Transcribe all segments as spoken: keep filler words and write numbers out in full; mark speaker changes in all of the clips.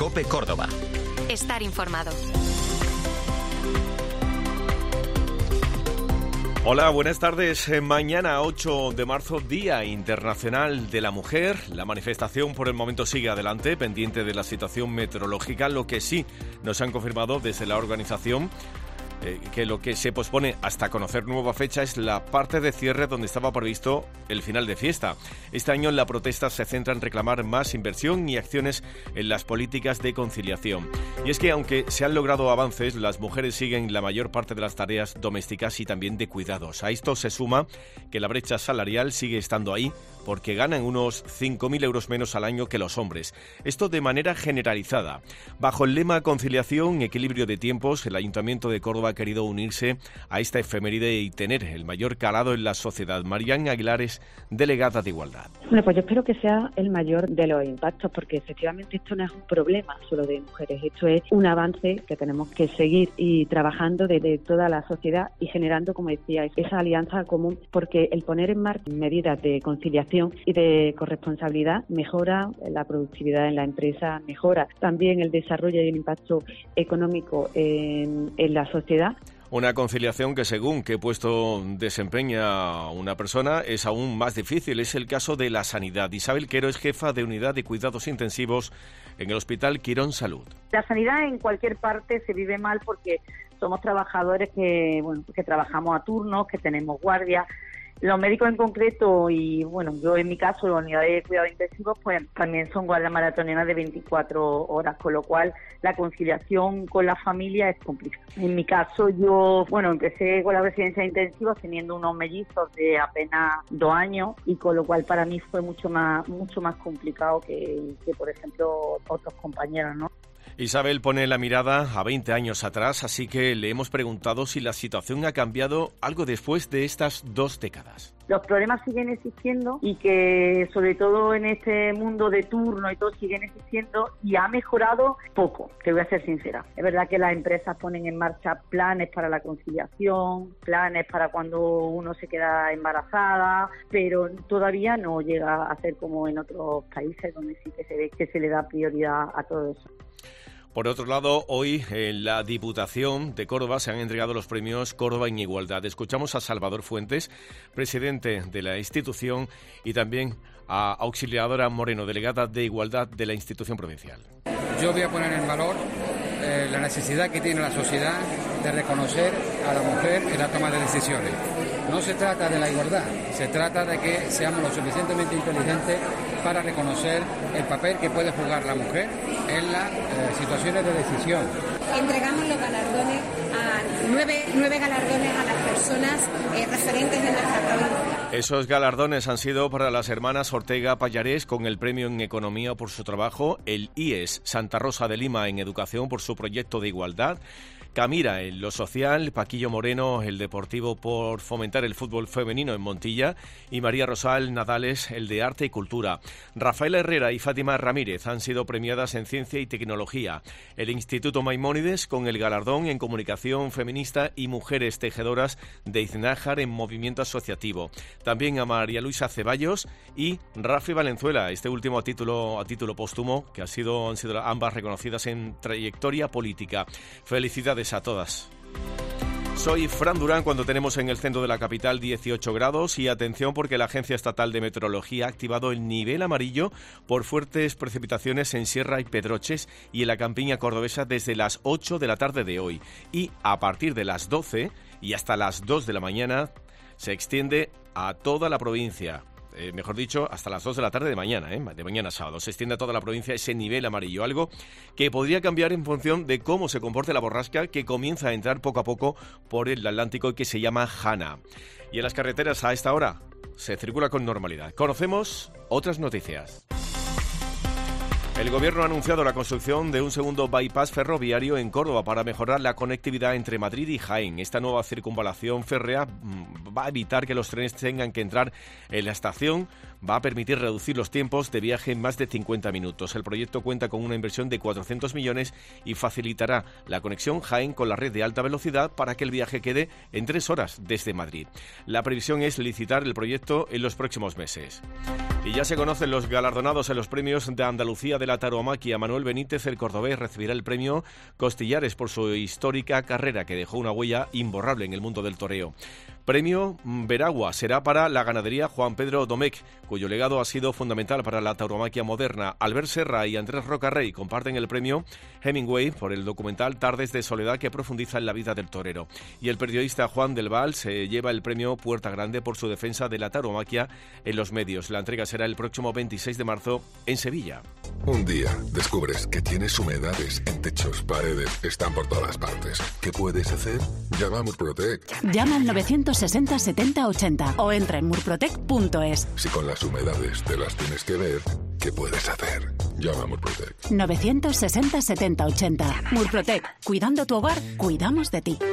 Speaker 1: COPE Córdoba.
Speaker 2: Estar informado.
Speaker 3: Hola, buenas tardes. Mañana ocho de marzo, Día Internacional de la Mujer. La manifestación por el momento sigue adelante, pendiente de la situación meteorológica. Lo que sí nos han confirmado desde la organización eh, que lo que se pospone hasta conocer nueva fecha es la parte de cierre donde estaba previsto el final de fiesta. Este año la protesta se centra en reclamar más inversión y acciones en las políticas de conciliación. Y es que aunque se han logrado avances, las mujeres siguen la mayor parte de las tareas domésticas y también de cuidados. A esto se suma que la brecha salarial sigue estando ahí porque ganan unos cinco mil euros menos al año que los hombres. Esto de manera generalizada. Bajo el lema conciliación, equilibrio de tiempos, el Ayuntamiento de Córdoba ha querido unirse a esta efeméride y tener el mayor calado en la sociedad. Marián Aguilares, delegada de Igualdad.
Speaker 4: Bueno, pues yo espero que sea el mayor de los impactos, porque efectivamente esto no es un problema solo de mujeres, esto es un avance que tenemos que seguir y trabajando desde toda la sociedad y generando, como decía, esa alianza común, porque el poner en marcha medidas de conciliación y de corresponsabilidad mejora la productividad en la empresa, mejora también el desarrollo y el impacto económico en, en la sociedad.
Speaker 3: Una conciliación que, según qué puesto desempeña una persona, es aún más difícil. Es el caso de la sanidad. Isabel Quero es jefa de unidad de cuidados intensivos en el Hospital Quirón Salud.
Speaker 5: La sanidad en cualquier parte se vive mal porque somos trabajadores que, bueno, que trabajamos a turnos, que tenemos guardia. Los médicos en concreto y, bueno, yo en mi caso, la unidad de cuidados intensivos, pues también son guardias maratonianas de veinticuatro horas, con lo cual la conciliación con la familia es complicada. En mi caso, yo, bueno, empecé con la residencia intensiva teniendo unos mellizos de apenas dos años y con lo cual para mí fue mucho más, mucho más complicado que, que por ejemplo, otros compañeros, ¿no?
Speaker 3: Isabel pone la mirada a veinte años atrás, así que le hemos preguntado si la situación ha cambiado algo después de estas dos décadas.
Speaker 5: Los problemas siguen existiendo y que sobre todo en este mundo de turno y todo siguen existiendo y ha mejorado poco, te voy a ser sincera. Es verdad que las empresas ponen en marcha planes para la conciliación, planes para cuando uno se queda embarazada, pero todavía no llega a ser como en otros países donde sí que se ve que se le da prioridad a todo eso.
Speaker 3: Por otro lado, hoy en la Diputación de Córdoba se han entregado los premios Córdoba en Igualdad. Escuchamos a Salvador Fuentes, presidente de la institución, y también a Auxiliadora Moreno, delegada de Igualdad de la institución provincial.
Speaker 6: Yo voy a poner en valor eh, la necesidad que tiene la sociedad de reconocer a la mujer en la toma de decisiones. No se trata de la igualdad, se trata de que seamos lo suficientemente inteligentes para reconocer el papel que puede jugar la mujer en las eh, situaciones de decisión.
Speaker 7: Entregamos los galardones a nueve, nueve galardones a las personas eh, referentes de nuestra provincia.
Speaker 3: Esos galardones han sido para las hermanas Ortega Pallarés con el premio en Economía por su trabajo, el I E S Santa Rosa de Lima en Educación por su proyecto de igualdad, Camira en lo social, Paquillo Moreno el deportivo por fomentar el fútbol femenino en Montilla y María Rosal Nadales el de arte y cultura. Rafaela Herrera y Fátima Ramírez han sido premiadas en ciencia y tecnología. El Instituto Maimónides con el galardón en comunicación feminista y mujeres tejedoras de Iznájar en movimiento asociativo. También a María Luisa Ceballos y Rafi Valenzuela, este último a título a título póstumo, que ha sido, han sido ambas reconocidas en trayectoria política. Felicidades a todas. Soy Fran Durán cuando tenemos en el centro de la capital dieciocho grados y atención porque la Agencia Estatal de Meteorología ha activado el nivel amarillo por fuertes precipitaciones en Sierra y Pedroches y en la campiña cordobesa desde las ocho de la tarde de hoy y a partir de las doce y hasta las dos de la mañana se extiende a toda la provincia. Eh, mejor dicho, hasta las dos de la tarde de mañana, ¿eh? de mañana sábado. Se extiende a toda la provincia ese nivel amarillo, algo que podría cambiar en función de cómo se comporte la borrasca que comienza a entrar poco a poco por el Atlántico y que se llama Hanna. Y en las carreteras a esta hora se circula con normalidad. Conocemos otras noticias. El Gobierno ha anunciado la construcción de un segundo bypass ferroviario en Córdoba para mejorar la conectividad entre Madrid y Jaén. Esta nueva circunvalación férrea va a evitar que los trenes tengan que entrar en la estación, va a permitir reducir los tiempos de viaje en más de cincuenta minutos. El proyecto cuenta con una inversión de cuatrocientos millones y facilitará la conexión Jaén con la red de alta velocidad para que el viaje quede en tres horas desde Madrid. La previsión es licitar el proyecto en los próximos meses. Y ya se conocen los galardonados en los premios de Andalucía de la tauromaquia. Manuel Benítez, el cordobés, recibirá el premio Costillares por su histórica carrera que dejó una huella imborrable en el mundo del toreo. Premio Veragua será para la ganadería Juan Pedro Domecq, cuyo legado ha sido fundamental para la tauromaquia moderna. Albert Serra y Andrés Rocarrey comparten el premio Hemingway por el documental Tardes de Soledad, que profundiza en la vida del torero. Y el periodista Juan del Val se lleva el premio Puerta Grande por su defensa de la tauromaquia en los medios. La entrega será el próximo veintiséis de marzo en Sevilla.
Speaker 1: Un día descubres que tienes humedades en techos, paredes, están por todas partes. ¿Qué puedes hacer? Llama a Murprotec.
Speaker 8: Llama al novecientos sesenta setenta ochenta o entra en murprotec punto es.
Speaker 1: Si con las humedades te las tienes que ver, ¿qué puedes hacer? Llama a Murprotec.
Speaker 8: novecientos sesenta setenta ochenta. Murprotec. Cuidando tu hogar, cuidamos de ti.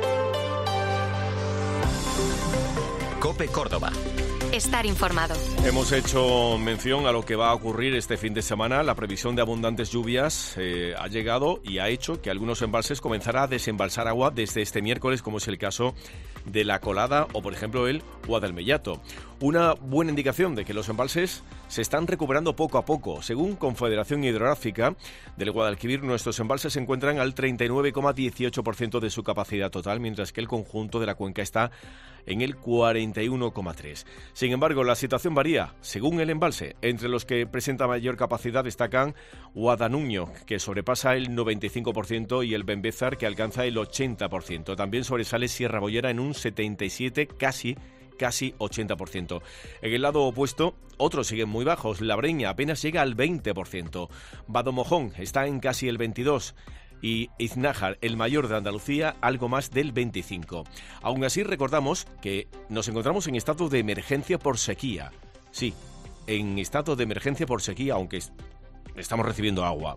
Speaker 9: COPE Córdoba.
Speaker 2: Estar informado.
Speaker 3: Hemos hecho mención a lo que va a ocurrir este fin de semana. La previsión de abundantes lluvias eh, ha llegado y ha hecho que algunos embalses comenzarán a desembalsar agua desde este miércoles, como es el caso de La Colada o, por ejemplo, el Guadalmellato. Una buena indicación de que los embalses se están recuperando poco a poco. Según Confederación Hidrográfica del Guadalquivir, nuestros embalses se encuentran al treinta y nueve coma dieciocho por ciento de su capacidad total, mientras que el conjunto de la cuenca está en el cuarenta y uno coma tres por ciento. Sin embargo, la situación varía según el embalse. Entre los que presenta mayor capacidad destacan Guadanuño, que sobrepasa el noventa y cinco por ciento, y el Benbézar, que alcanza el ochenta por ciento. También sobresale Sierra Bollera en un setenta y siete por ciento, casi casi ochenta por ciento. En el lado opuesto, otros siguen muy bajos. La Breña apenas llega al veinte por ciento. Badomojón está en casi el veintidós por ciento. Y Iznájar, el mayor de Andalucía, algo más del veinticinco por ciento. Aún así, recordamos que nos encontramos en estado de emergencia por sequía. Sí, en estado de emergencia por sequía, aunque estamos recibiendo agua.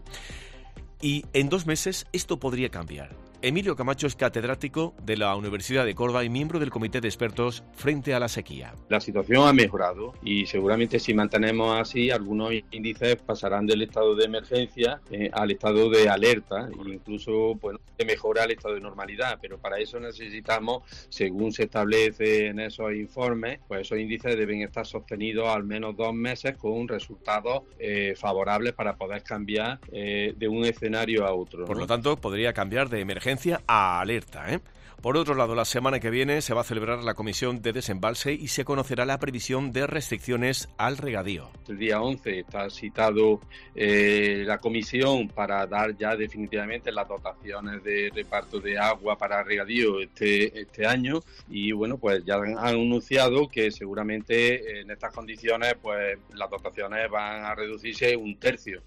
Speaker 3: Y en dos meses esto podría cambiar. Emilio Camacho es catedrático de la Universidad de Córdoba y miembro del Comité de Expertos frente a la sequía.
Speaker 10: La situación ha mejorado y seguramente si mantenemos así, algunos índices pasarán del estado de emergencia eh, al estado de alerta e incluso bueno, de mejora al estado de normalidad. Pero para eso necesitamos, según se establece en esos informes, pues esos índices deben estar sostenidos al menos dos meses con resultados eh, favorables para poder cambiar eh, de un escenario a otro, ¿no?
Speaker 3: Por lo tanto, podría cambiar de emergencia a alerta, ¿eh? Por otro lado, la semana que viene se va a celebrar la comisión de desembalse y se conocerá la previsión de restricciones al regadío.
Speaker 10: El día once está citado eh, la comisión para dar ya definitivamente las dotaciones de reparto de agua para regadío este, este año y bueno, pues ya han anunciado que seguramente en estas condiciones pues las dotaciones van a reducirse un tercio.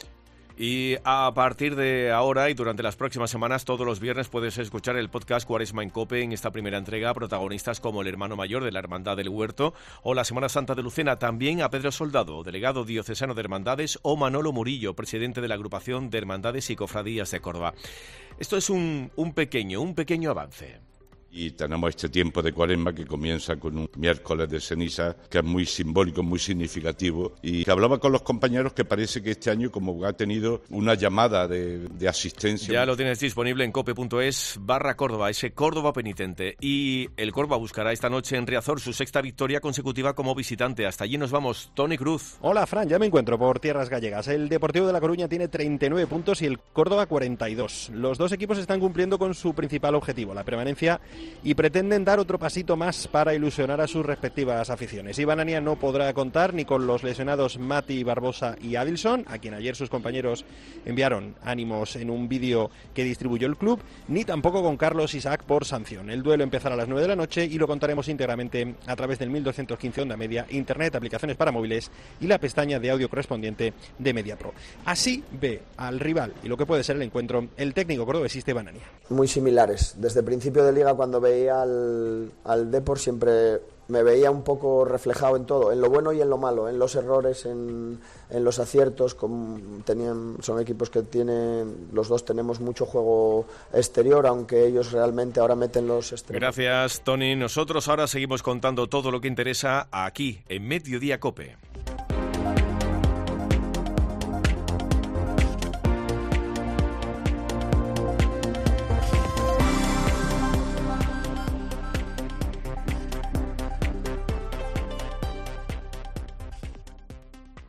Speaker 3: Y a partir de ahora y durante las próximas semanas, todos los viernes puedes escuchar el podcast Cuaresma en COPE. En esta primera entrega, protagonistas como el hermano mayor de la Hermandad del Huerto o la Semana Santa de Lucena. También a Pedro Soldado, delegado diocesano de Hermandades, o Manolo Murillo, presidente de la Agrupación de Hermandades y Cofradías de Córdoba. Esto es un, un pequeño, un pequeño avance.
Speaker 11: Y tenemos este tiempo de Cuaresma que comienza con un miércoles de ceniza que es muy simbólico, muy significativo, y que hablaba con los compañeros que parece que este año como ha tenido una llamada de, de asistencia.
Speaker 3: Ya lo tienes disponible en cope punto es barra Córdoba, ese Córdoba penitente. Y el Córdoba buscará esta noche en Riazor su sexta victoria consecutiva como visitante. Hasta allí nos vamos. Tony Cruz.
Speaker 12: Hola, Fran, ya me encuentro por tierras gallegas. El Deportivo de La Coruña tiene treinta y nueve puntos y el Córdoba cuarenta y dos. Los dos equipos están cumpliendo con su principal objetivo, la permanencia, y pretenden dar otro pasito más para ilusionar a sus respectivas aficiones. Iván Ania no podrá contar ni con los lesionados Mati, Barbosa y Adilson, a quien ayer sus compañeros enviaron ánimos en un vídeo que distribuyó el club, ni tampoco con Carlos Isaac por sanción. El duelo empezará a las nueve de la noche y lo contaremos íntegramente a través del mil doscientos quince onda media, internet, aplicaciones para móviles y la pestaña de audio correspondiente de MediaPro. Así ve al rival y lo que puede ser el encuentro el técnico cordobesista Iván Ania.
Speaker 13: Muy similares. Desde el principio de liga, cuando veía al, al Depor, siempre me veía un poco reflejado en todo, en lo bueno y en lo malo, en los errores, en, en los aciertos. Con, tenían, son equipos que tienen, los dos tenemos mucho juego exterior, aunque ellos realmente ahora meten los extremos.
Speaker 3: Gracias, Tony. Nosotros ahora seguimos contando todo lo que interesa aquí en Mediodía COPE.